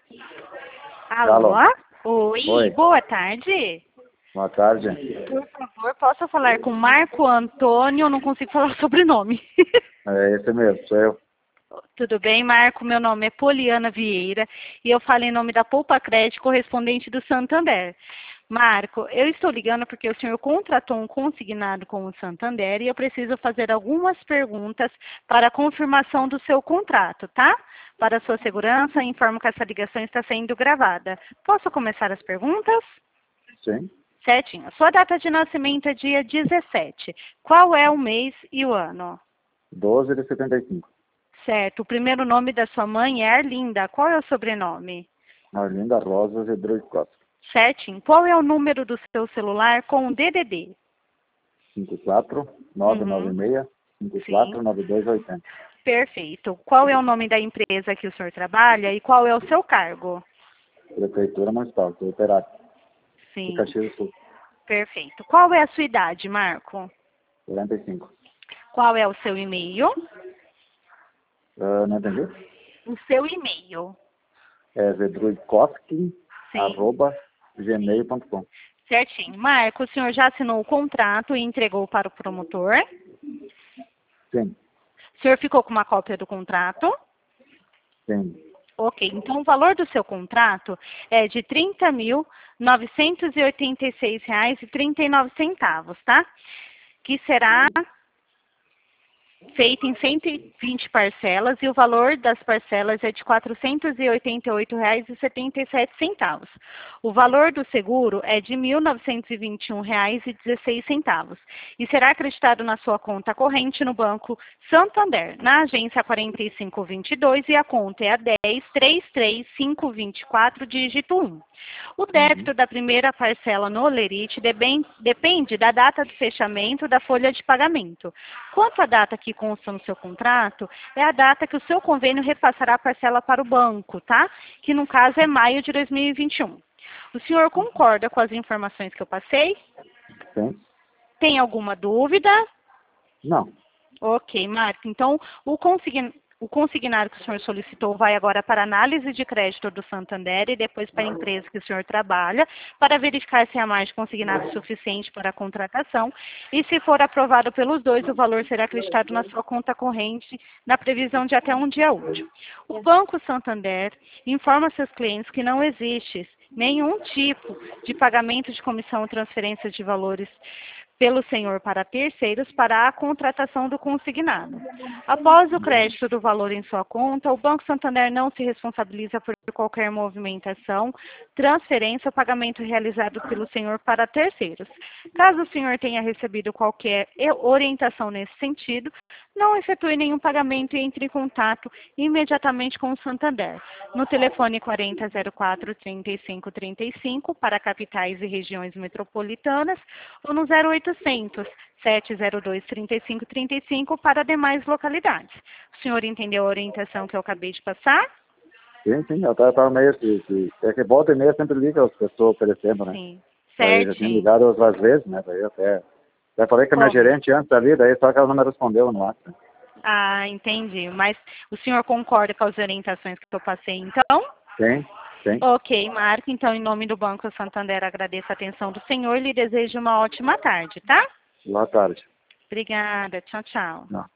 Alô? Alô? Oi, Oi. boa tarde. Boa tarde. Por favor, posso falar com Marco Antônio? Eu não consigo falar o sobrenome. É esse mesmo, sou eu. Tudo bem, Marco? Meu nome é Poliana Vieira e eu falo em nome da Poupa Crédito, correspondente do Santander. Marco, eu estou ligando porque o senhor contratou um consignado com o Santander e eu preciso fazer algumas perguntas para a confirmação do seu contrato, tá? Para a sua segurança, informo que essa ligação está sendo gravada. Posso começar as perguntas? Sim. Certinho. Sua data de nascimento é dia 17. Qual é o mês e o ano? 12 de 75. Certo. O primeiro nome da sua mãe é Arlinda. Qual é o sobrenome? Arlinda Rosa Gedrui Costa. Certinho. Qual é o número do seu celular com o DDD? 54 996 54 9280. Perfeito. Qual é o nome da empresa que o senhor trabalha e qual é o seu cargo? Prefeitura Municipal, sou operário. Sim. De Caxias do Sul. Perfeito. Qual é a sua idade, Marco? 45. Qual é o seu e-mail? Não entendi? O seu e-mail. É zedruikoski@gmail.com. Certinho. Marco, o senhor já assinou o contrato e entregou para o promotor? Sim. O senhor ficou com uma cópia do contrato? Sim. Ok, então o valor do seu contrato é de R$ 30.986,39, tá? Que será feito em 120 parcelas e o valor das parcelas é de R$ 488,77. O valor do seguro é de R$ 1.921,16 e será acreditado na sua conta corrente no Banco Santander, na agência 4522 e a conta é a 10.33524, dígito 1. O débito da primeira parcela no Olerite depende da data de fechamento da folha de pagamento. Quanto à data que consta no seu contrato, é a data que o seu convênio repassará a parcela para o banco, tá? Que no caso é maio de 2021. O senhor concorda com as informações que eu passei? Sim. Tem alguma dúvida? Não. Ok, Marco. Então, o consignado que o senhor solicitou vai agora para análise de crédito do Santander e depois para a empresa que o senhor trabalha, para verificar se há mais consignado suficiente para a contratação. E se for aprovado pelos dois, o valor será acreditado na sua conta corrente na previsão de até um dia útil. O Banco Santander informa seus clientes que não existe nenhum tipo de pagamento de comissão ou transferência de valores pelo senhor para terceiros para a contratação do consignado. Após o crédito do valor em sua conta, o Banco Santander não se responsabiliza por qualquer movimentação, transferência ou pagamento realizado pelo senhor para terceiros. Caso o senhor tenha recebido qualquer orientação nesse sentido, não efetue nenhum pagamento e entre em contato imediatamente com o Santander, no telefone 4004-3535 para capitais e regiões metropolitanas ou no 0800 702 3535 para demais localidades. O senhor entendeu a orientação que eu acabei de passar? Sim. Eu estava meio que... É que volta e meia sempre liga as pessoas oferecendo, né? Sim. Daí já tinha Certinho. ligado outras vezes, né? Daí eu até falei com a minha gerente antes ali, daí só que ela não me respondeu no WhatsApp. Ah, entendi. Mas o senhor concorda com as orientações que eu passei, então? Sim. Ok, Marco. Então, em nome do Banco Santander, agradeço a atenção do senhor e lhe desejo uma ótima tarde, tá? Boa tarde. Obrigada. Tchau, tchau. Não.